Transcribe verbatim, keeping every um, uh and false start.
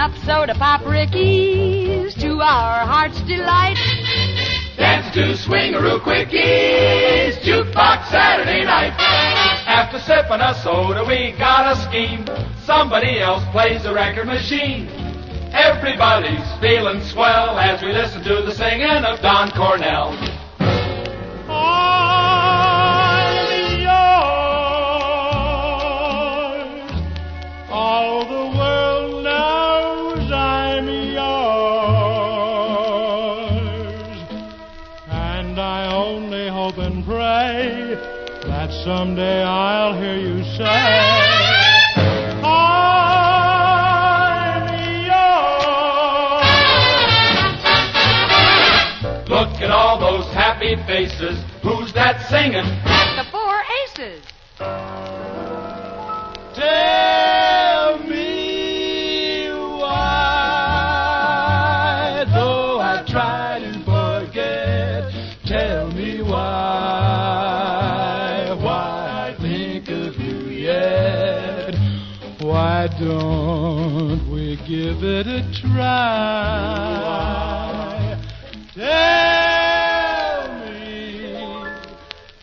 Pop soda, pop Rickies, to our heart's delight. Dance to swingaroo quickies, jukebox Saturday night. After sipping a soda, we got a scheme. Somebody else plays the record machine. Everybody's feeling swell as we listen to the singing of Don Cornell. I'm yours. All the world knows I'm yours. And I only hope and pray that someday I'll hear you say, look at all those happy faces. Who's that singing? The Four Aces. Tell me why, though I try to forget, tell me why, why I think of you yet. Why don't we give it a try? Tell